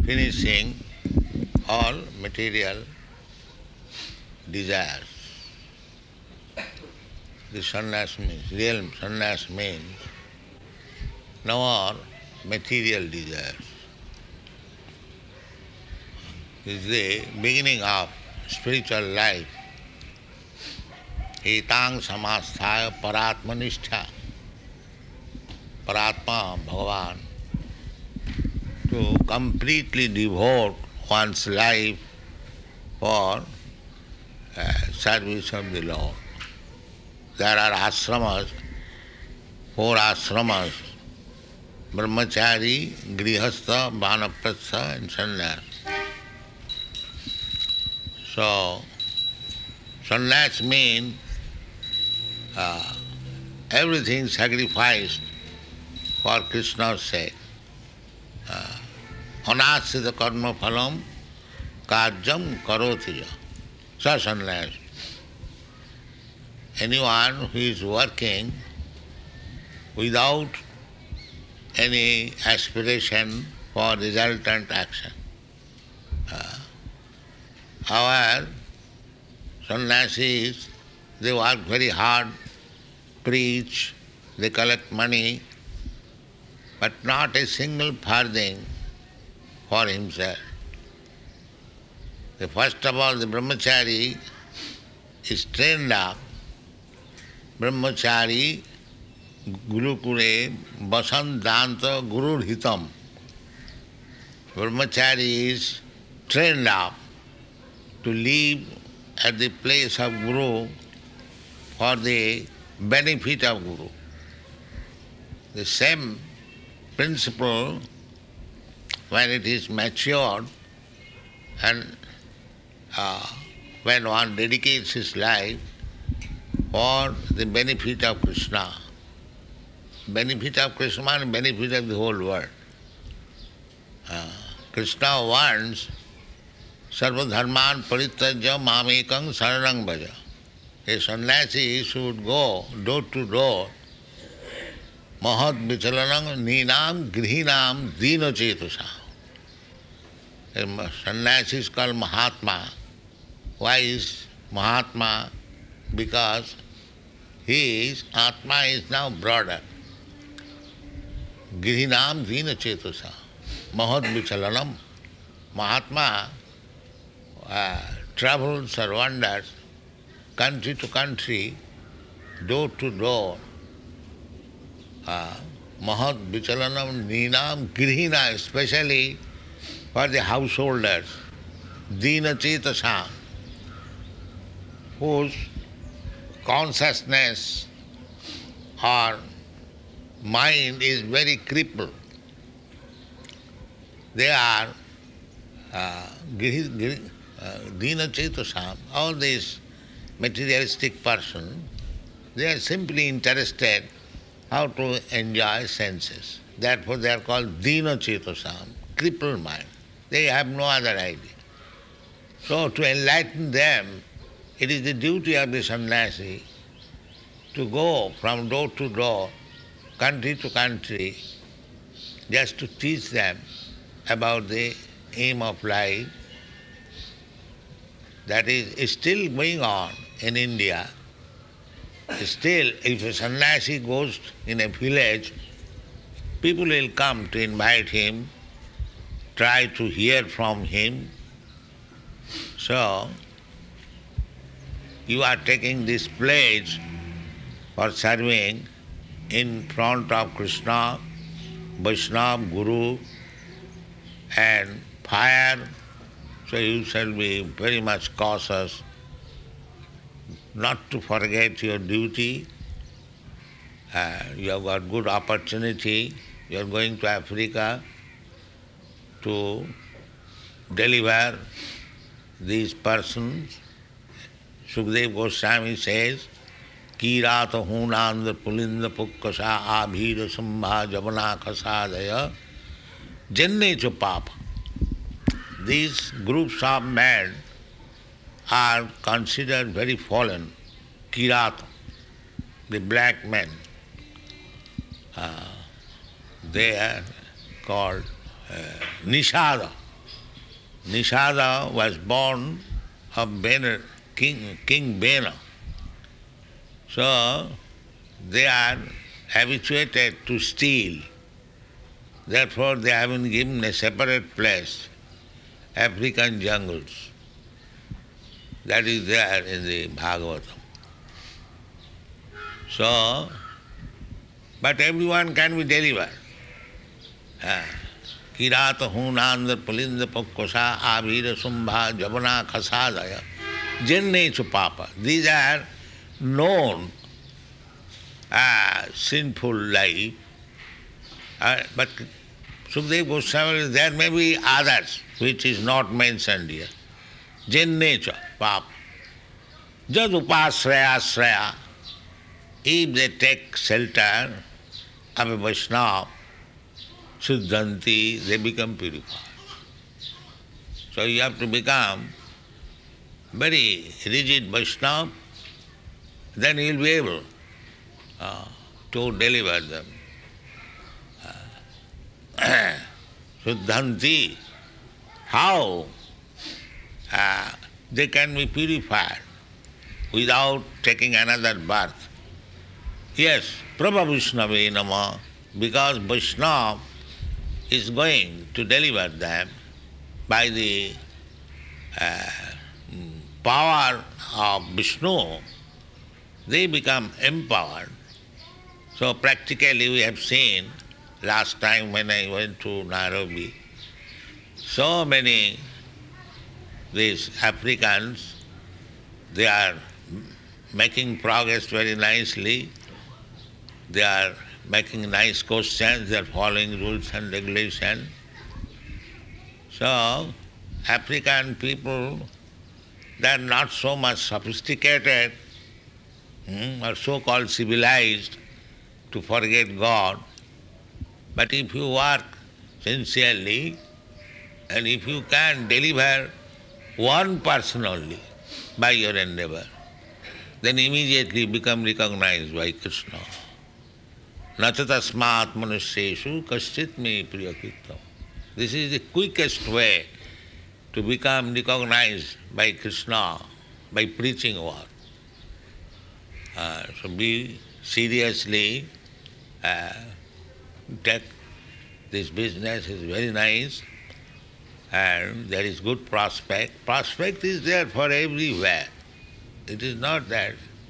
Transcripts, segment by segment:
finishing all material desires. The sannyas means, real sannyas means no more material desires. It is the beginning of spiritual life. Etang samasthaya paratmanistha. Paratma, Bhagavan, to completely devote one's life for service of the Lord. There are ashramas, 4 ashramas, brahmachari, grihastha, vanaprastha and sannyas. So, sannyas means everything sacrificed for Krishna's sake. Anasrita karma phalam kajyam karoti sa sannyas. Anyone who is working without any aspiration for resultant action. Our sannyasis, they work very hard, preach, they collect money, but not a single farthing for himself. First of all, the brahmachari is trained up. Brahmachari gurukule vasandanta gurur hitam. Brahmachari is trained up to live at the place of Guru for the benefit of Guru. The same principle, when it is matured and when one dedicates his life for the benefit of Krishna, benefit of Krishna and benefit of the whole world. Krishna wants sarva dharman parityajya mamekang saranang bhaja. A sannyasi should go door to door, mahad vichalanam ninam grihinam dina chetusa. A sannyasi is called Mahatma. Why is Mahatma? Because his Atma is now broader. Grihinam dina chetusa. Mahad vichalanam. Mahatma travels or wanders country to country, door to door. Mahad vichalanam ninam grihina, especially for the householders. Dina chetasa, whose consciousness or mind is very crippled. They are Dina Chetusam, all these materialistic persons, they are simply interested how to enjoy senses. Therefore they are called Dina Chetusam, crippled mind. They have no other idea. So to enlighten them, it is the duty of the sannyasi to go from door to door, country to country, just to teach them about the aim of life. That is still going on in India. Still, if a sannyasi goes in a village, people will come to invite him, try to hear from him. So, you are taking this pledge for serving in front of Krishna, Vaishnava, Guru, and fire. So you shall be very much cautious not to forget your duty. You have got good opportunity. You are going to Africa to deliver these persons. Sukadeva Goswami says, Kirata hunandra pulinda pukkasa abhira sambha javana kasadaya jenne cha papa. These groups of men are considered very fallen. Kirata, the black men, they are called Nishada. Nishada was born of Bena, King Bena. So they are habituated to steal. Therefore they have been given a separate place, African jungles. That is there in the Bhagavatam. So, but everyone can be delivered. Kirata hunandra palinda pakkosa avira sumbha javana khasadaya jennechu papa. These are known sinful life. But Sukadeva Goswami, there may be others which is not mentioned here. Jennecha papa. Jad upasraya sraya. If they take shelter of a Vaishnava, Siddhanti, they become purified. So you have to become very rigid Vaishnava, then you will be able to deliver them. Siddhanti, how they can be purified without taking another birth? Yes, Prabha Vaishnava Nama, because Vaishnava is going to deliver them by the power of Vishnu, they become empowered. So practically we have seen last time when I went to Nairobi, so many these Africans, they are making progress very nicely. They are making nice questions, they are following rules and regulations. So, African people, they are not so much sophisticated or so-called civilized to forget God. But if you work sincerely and if you can deliver one person only by your endeavor, then immediately become recognized by Krishna. Nachatasmat manusyeshu kaschit me priyakritam. This is the quickest way to become recognized by Krishna, by preaching word. So be seriously, take this business is very nice and there is good prospect. Prospect is there for everywhere. It is not that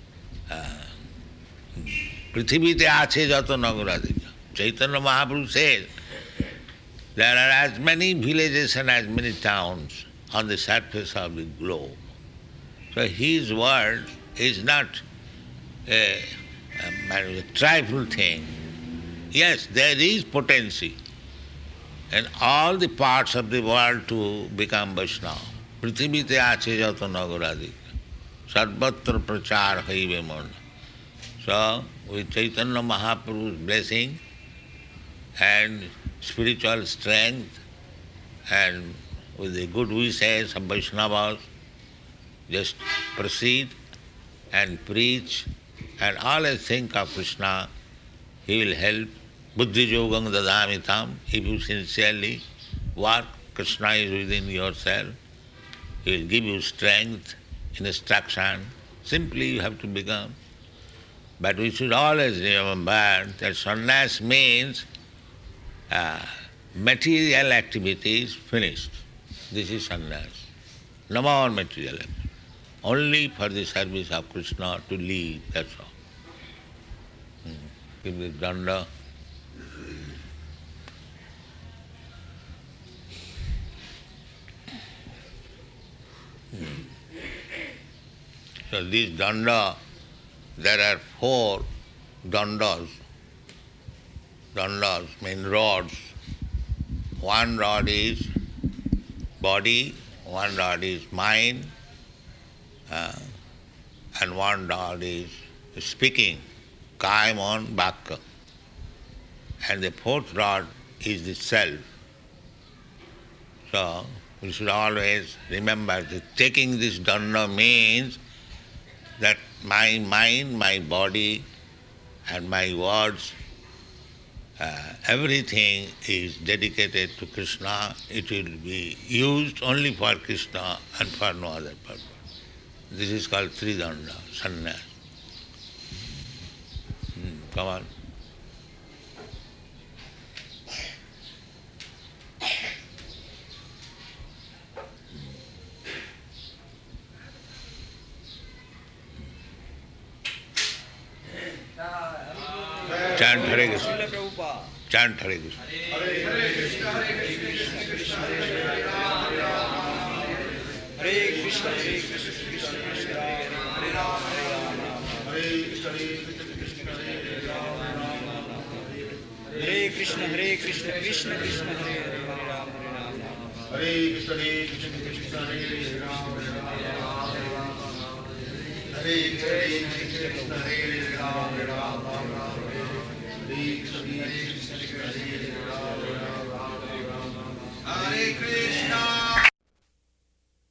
Prithivite ache jato nagaradika. Chaitanya Mahaprabhu says there are as many villages and as many towns on the surface of the globe. So his word is not a trifle thing. Yes, there is potency in all the parts of the world to become Vaishnava. Prithivite ache jato nagaradika. Sarvatra prachar haive mona. So, with Chaitanya Mahaprabhu's blessing and spiritual strength and with the good wishes of Vaishnavas, just proceed and preach and always think of Krishna. He will help. Buddhi yogam dadamitam. If you sincerely work, Krishna is within yourself. He will give you strength, instruction. Simply you have to become. But we should always remember that sannyas means material activities finished. This is sannyas. No more material activities. Only for the service of Krishna to live, that's all. Give the danda. So this danda, there are 4 dandas. Dandas mean rods. One rod is body, one rod is mind, and one rod is speaking, kaya, mon, vakya. And the 4th rod is the self. So we should always remember that taking this danda means that my mind, my body and my words everything is dedicated to Krishna, it will be used only for Krishna and for no other purpose. This is called Tridanda, sannyas. Come on. Chant Hare Krishna. Chant Hare Krishna. Hare Krishna, Krishna Hare Rama, Hare Krishna, Krishna Krishna Hare Rama, Hare Krishna, Krishna Hare Rama, Hare Krishna, Krishna Krishna Hare Rama, Hare Krishna, Krishna Hare Rama, Hare Krishna, Hare Rama, Hare Krishna,